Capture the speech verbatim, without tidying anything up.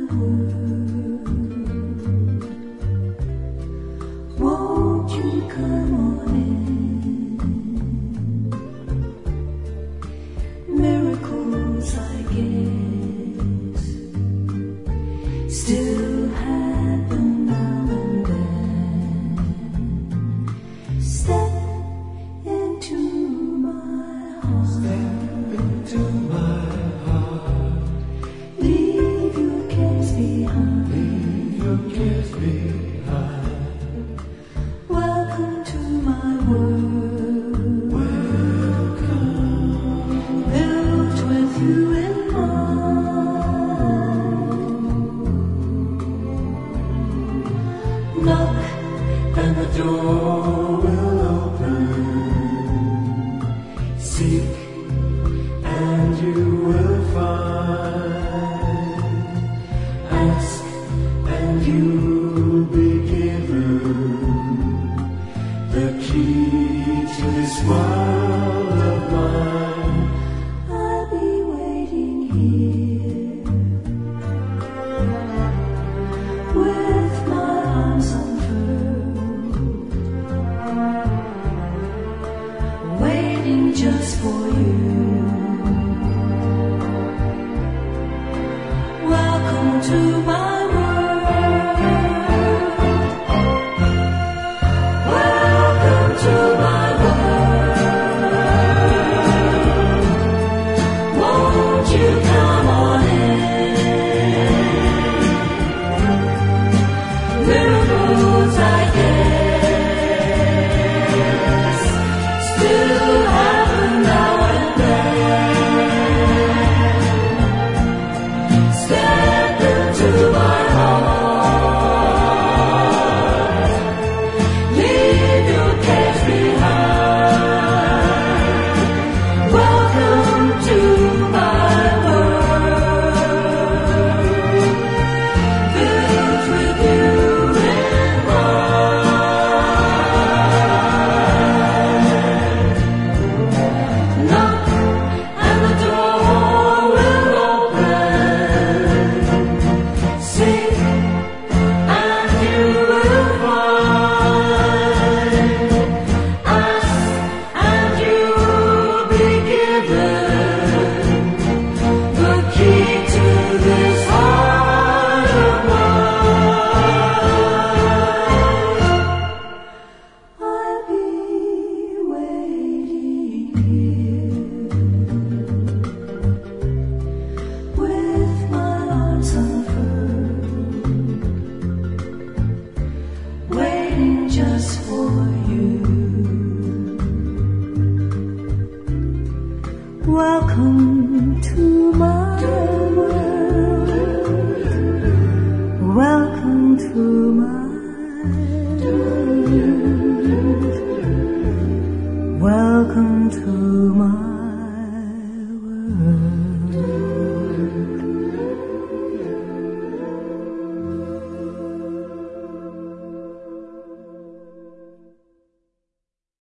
Won't you come on in? Miracles, I guess, still happen now and then. Step into my heart. Step into my heart. Leave your cares behind. Leave your cares behind. Welcome to my world. Welcome. Built with you in mind. Knock And the door will open. Seek and you will find. Ask and you'll be given the key to this world of mine. I'll be waiting here with my arms unfurled, waiting just for you. Welcome to my world. Welcome to my world. Won't you come on in? Miracles, I guess, still happen now and then. Step into my heart. Leave your cares behind. Welcome to my world. Built with you in mind. Knock and the door will open. Seek and you will find. Ask and you'll be given the key to this heart of mine. I'll be waiting here with my arms unfurled, waiting just for you. Welcome to my world. Welcome to my world. Welcome to my